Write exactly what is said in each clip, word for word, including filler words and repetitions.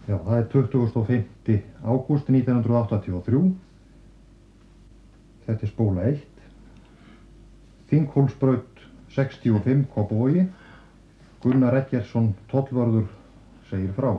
Já, það er tuttugasta og fimmta ágúst nítján hundruð áttatíu og þrjú. Þetta er spóla eitt. Þinghólsbraut sextíu og fimm, Kópavogi. Gunnar Eggertsson, tollvörður, segir frá.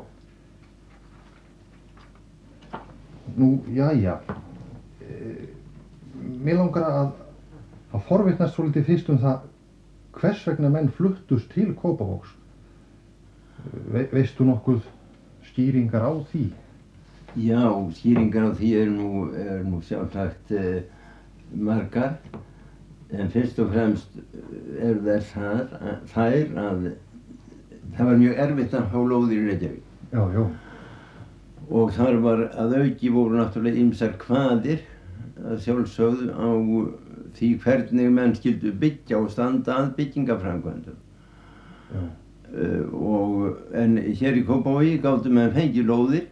Nú, jæja. E, mér langar að, að forvitnast svolítið fyrst um það hvers vegna menn fluttust til Kópavogs. Ve, veistu nokkuð skýringar á því? Já, skýringar á því er nú, er nú sjálfsagt eh, margar, en fyrst og fremst er þess að, að þær að það var mjög erfitt að fá lóðir í Reykjavík. Já, já. Og þar var að auki voru náttúrulega ýmsar kvaðir að sjálfsögðu á því hvernig menn skyldu byggja og standa að byggingaframkvæmdum. Já. Uh, og, en hér í Kópavogi gátu menn fengið lóðir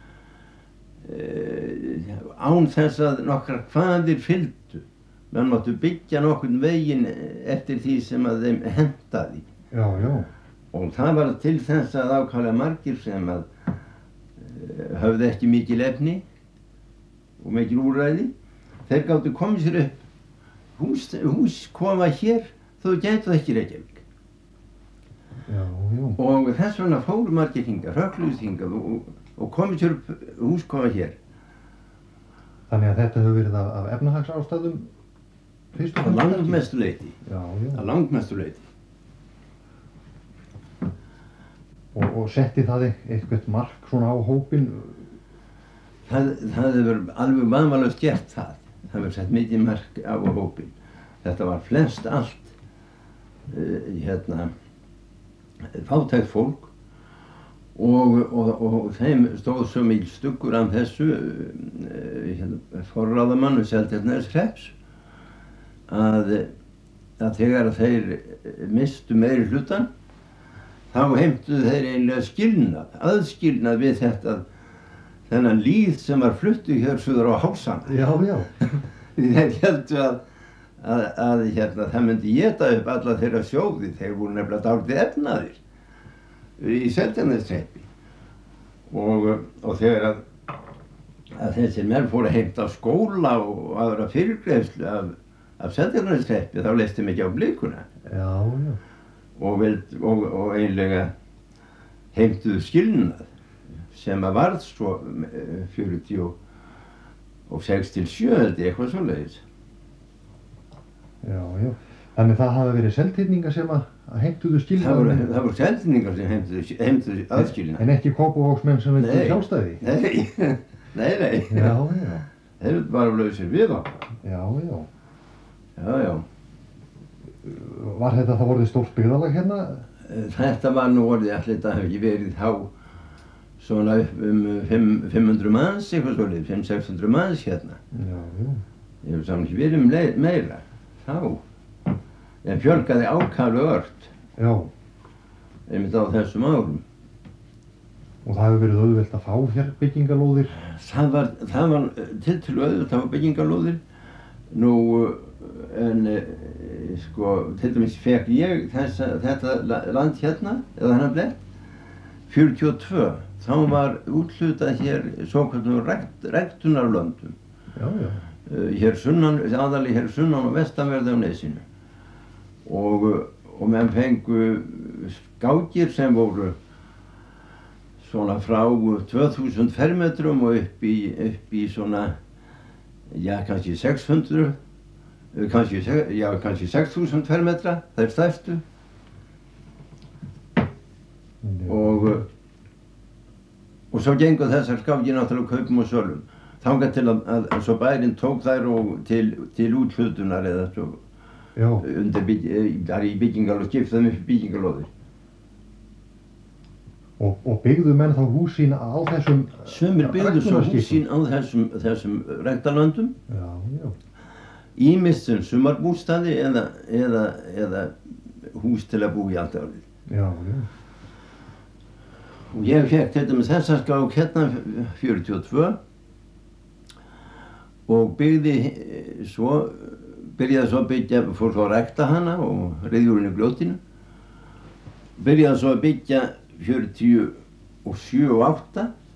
uh, án þess að nokkrar kvaðir fylgdu. Menn máttu byggja nokkurn veginn eftir því sem að þeim hentaði. Já, já. Og það var til þess að ákaflega margir sem að uh, höfðu ekki mikil efni og mikil úrræði, þeir gátu komið sér upp hús, hús koma hér þó gætu það ekki Reykjavík. Já, já. Og þess vegna fóru margir hingað, hrökkluðust hingað og, og komið sér upp húskofa hér. Þannig að þetta hefur verið af, af efnahagsástæðum fyrst og Að fremst? langmestu leyti. Já, já. Að langmestu leyti. Og, og setti það eitthvað mark svona á hópinn? Það, það hefur alveg vaðmalaust gert það. Það hefur sett mikið mark á hópinn. Þetta var flest allt uh, hérna fátækt fólk og, og, og þeim stóð svo mikil stuggur af þessu uh, hérna, forráðamann við Seltjarnarneshrepps að, að þegar þeir mistu meiri hlutan þá heimtuðu þeir einlega skilnað, aðskilnað við þetta þennan lýð sem var fluttu hér suður á Hálsana. Já, já. Þeir héldu að, að, að hérna, það myndi éta upp alla þeirra sjóði, þeir voru nefnilega dálítið efnaðir í Seltjarnarneshreppi. Og, og þegar að, að þessir menn fóru að heimta skóla og aðra fyrirgreiðslu af, af Seltjarnarneshreppi, þá leist þeim ekki á blikuna. Já, já. Og, vild, og, og einlega heimtuðu skilnað sem að varð svo fjörutíu og sex til sjö held ég, eitthvað svoleiðis. Já, já. Þannig það hafa verið Seltirningar sem að, að heimtuðu skilnað? Það voru, það voru Seltirningar sem heimtuðu, heimtuðu aðskilnað. En ekki Kópavogsmenn sem vildu sjálfstæði? Nei, nei, nei. Já, já. Þeir var lausir við okkar. Já, já. Já, já. Var þetta það vorðið stórt byggðarlag hérna? Þetta var nú orðið allir, þetta hefði ekki verið þá svona upp um fimm hundruð manns, eitthvað svolítið, fimm til sex hundruð manns hérna. Já, já. Ég hef samt ekki verið um leið, meira, þá. En fjölgaði ákaflega ört. Já. Einmitt á þessum árum. Og það hefur verið auðvelt að fá hér byggingalóðir? Það var, það var tiltölu auðvelt að fá byggingalóðir. Nú, en sko, til dæmis fekk ég þessa, þetta land hérna, eða hennar blett, fjörutíu og tvö. Þá var úthlutað hér svokallum rekt, rektunarlöndum. Já, já. Uh, hér sunnan, aðallega hér sunnan og vestanverði á Nesinu. Og, og menn fengu skákir sem voru svona frá tvö þúsund fermetrum og upp í, upp í svona, já, kannski sex hundruð, kannski, já, kannski sex þúsund fermetra, þeir stærstu. Og, og svo gengur þessar skákir náttúrulega kaupum og sölum. Þangað til að, að, að svo bærinn tók þær og til, til úthlutunar eða svo undir bygg, þar í byggingar og skiptaði upp byggingarlóðir. Og, og byggðu menn þá hús sín á þessum Sumir byggðu svo hús sín á þessum, þessum rektarlöndum. Já, já. Ýmist sem sumarbústaði eða, eða, eða hús til að búa í allt árið. Já, já. Og ég fekk til dæmis þessa skák hérna fjörutíu og tvö og byggði svo, byrjaði svo að byggja, fór svo að rækta hana og reiði úr henni grjótinu. Byrjaði svo að byggja fjörutíu og sjö og átta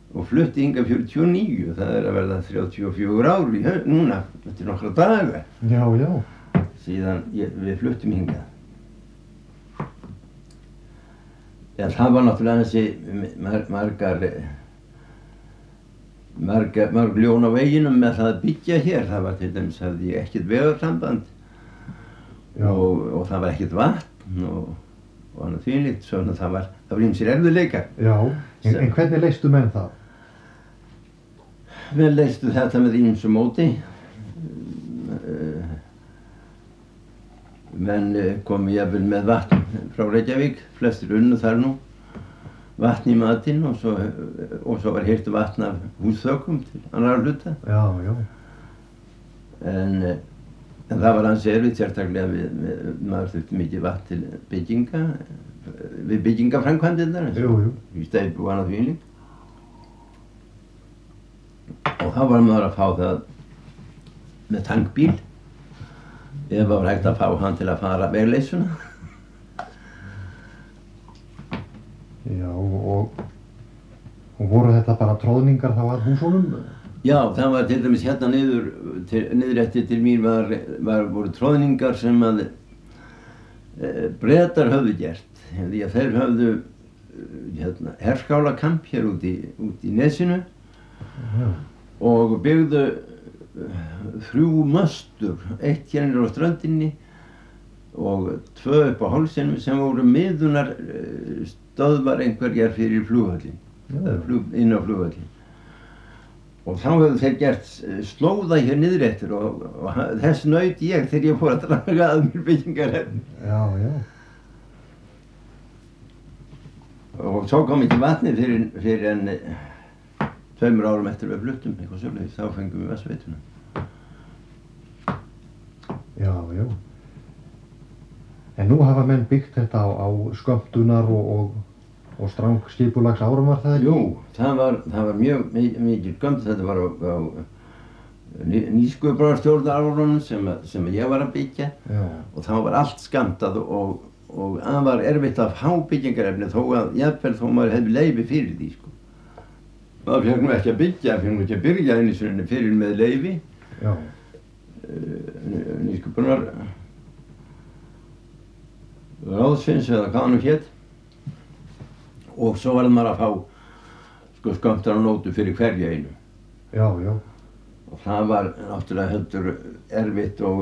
og flutti hingað fjörutíu og níu, það er að verða þrjátíu og fjögur ár í hau, núna, eftir nokkra daga. Já, já. Síðan ég, við fluttum hingað. Ja, það var náttúrulega þessi mar, margar, margar, margar ljón á veginum með það að byggja hér. Það var til dæmis, hafði ég ekkert vegarsamband og, og það var ekkert vatn og, og annað þvílíkt, svona það var, það var ýmsir erfiðleikar. Já, en, en hvernig leystu menn það? Menn leystu þetta með ýmsu móti. Menn komu jafnvel með vatn frá Reykjavík, flestir unnu þar nú, vatn í matinn og svo, og svo var hirt vatn af húsþökum til annarra hluta. Já, já. En, en það var ansi erfitt, sérstaklega við, við, maður þurfti mikið vatn til bygginga, við byggingaframkvæmdirnar, Jú, jú. í steypu og annað þvílíkt. Og þá var maður að fá það með tankbíl, ef það var hægt að fá hann til að fara vegleysuna. Já, og, og voru þetta bara tróðningar þá að húsunum? Já, það var til dæmis hérna niður, til, niður eftir til mín var, var, voru tróðningar sem að e, Bretar höfðu gert. Því að þeir höfðu hérna, herskálakamp hér út í, út í nesinu. Já. Og byggðu þrjú möstur, eitt hérna á ströndinni og tvö upp á hálsinum sem voru miðunar stöðvar einhverjar fyrir flugvöllin, flug, inn á flugvöllin. Og þá hefðu þeir gert slóða hér niður eftir og, og þess naut ég þegar ég fór að draga að mér byggingarefni. Já, já. Og svo kom ekki vatnið fyrir, fyrir en tveimur árum eftir við fluttum, eitthvað svolítið, þá fengum við vatnsveituna. Já, já. En nú hafa menn byggt þetta á, á skömmtunar og, og, og strang skipulags árum, var það ekki? Jú, það var, það var mjög mikið skömmt, þetta var á, á nýsköpunarstjórnarárunum sem, sem ég var að byggja. Já. Og þá var allt skammtað og, og það var erfitt að fá byggingarefni þó að jafnvel þó maður hefði leyfi fyrir því, sko. Maður fekk nú ekki að byggja, fekk nú ekki að byrja einu sinni fyrir með leyfi. Já. Nýsköpunar ráðsins eða hvað hann hét. Og svo var maður að fá sko skömmtar á nótu fyrir hverja einu. Já, já. Og það var náttúrulega heldur erfitt og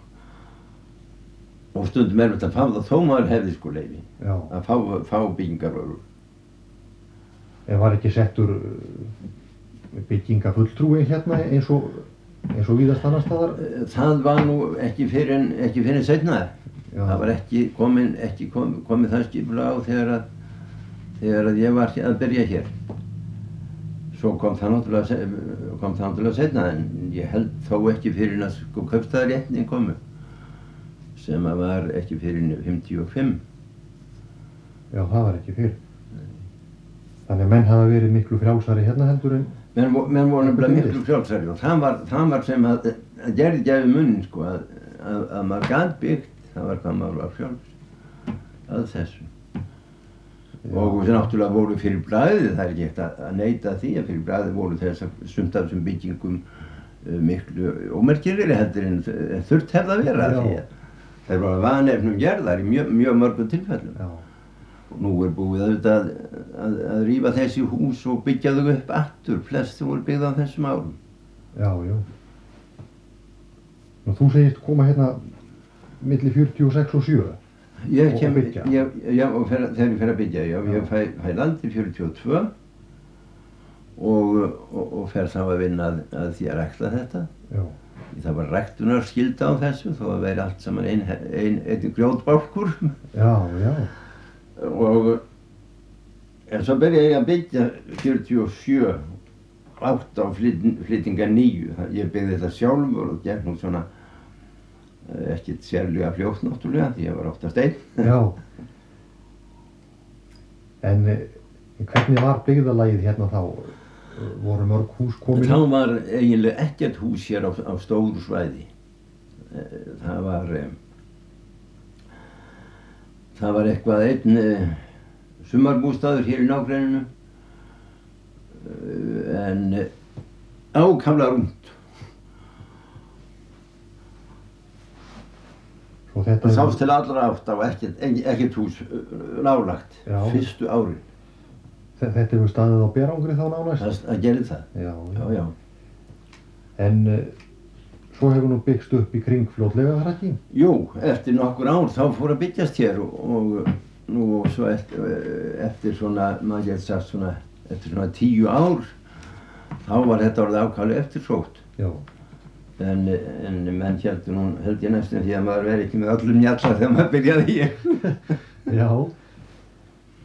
og stundum erfitt að fá það þó maður hefði sko leyfi. Já. Að fá, fá byggingarvörur. En var ekki settur byggingafulltrúi hérna eins og, eins og víðast annar staðar? Það var nú ekki fyrir en, ekki fyrir en seinna. Já. Það var ekki komin, ekki kom, komið það skipulag á þegar að, þegar að ég var að byrja hér. Svo kom það náttúrulega, kom það náttúrulega seinna, en ég held þó ekki fyrir að sko kaupstaðarréttin komu, sem að var ekki fyrir fimmtíu og fimm. Já, það var ekki fyrir. Þannig að menn hafa verið miklu frjálsari hérna heldur en... Menn, menn voru nefnilega miklu frjálsari og það var, það var sem að, að gerði gæfi munnin sko, að, að, að maður gat byggt, það var hvað maður var frjáls að þessu. Já. Og sem náttúrulega voru fyrir bragðið, það er ekki eftir að, að neita því að fyrir bragðið voru þess að sumt af þessum byggingum uh, miklu ómerkilegri heldur en þurft hefði að vera. Því að þeir voru vanefnum gerðar í mjög, mjög mörgum tilfellum. Já. Og nú er búið auðvitað að, að, að rífa þessi hús og byggja þau upp aftur, flest sem voru byggð á þessum árum. Já, já. Nú þú segist koma hérna milli fjörutíu og sex og sjö ég kem, og byggja. Ég, já, og fer, þegar ég fer að byggja, já, já. Ég fæ, fæ landi fjörutíu og tvö og, og, og fer þá að vinna að, að því að rækta þetta. Já. Það var ræktunarskylda á þessu, þó að veri allt saman einn ein, ein grjótbálkur. Já, já. Og en svo byrjaði ég að byggja fjörutíu og sjö, átta á flyttinga níu. Ég byggði þetta sjálfur og gekk nú svona ekkert sérlega fljótt náttúrulega því ég var oftast einn. Já. En hvernig var byggðarlagið hérna þá? Voru mörg hús komin? Þá var eiginlega ekkert hús hér á, á stóru svæði. Það var Það var eitthvað einn uh, sumarbústaður hér í nágrenninu en ákaflega rúmt. Svo þetta Það sást til allra átta og ekkert, ekkert hús nálagt Já. fyrstu árin. Þetta hefur staðið á Berangri þá nánast? Það, það gerði það. Já, Já, já. En uh, svo hefur nú byggst upp í kring fljótlega, var það ekki? Jú, eftir nokkur ár þá fór að byggjast hér og, og nú svo eftir, eftir svona, maður getur sagt svona, eftir svona tíu ár þá var þetta orðið ákaflega eftirsótt. Já. En, en menn heldur nú, held ég næstum því að maður verið ekki með öllum njalla þegar maður byrjaði hér. Já.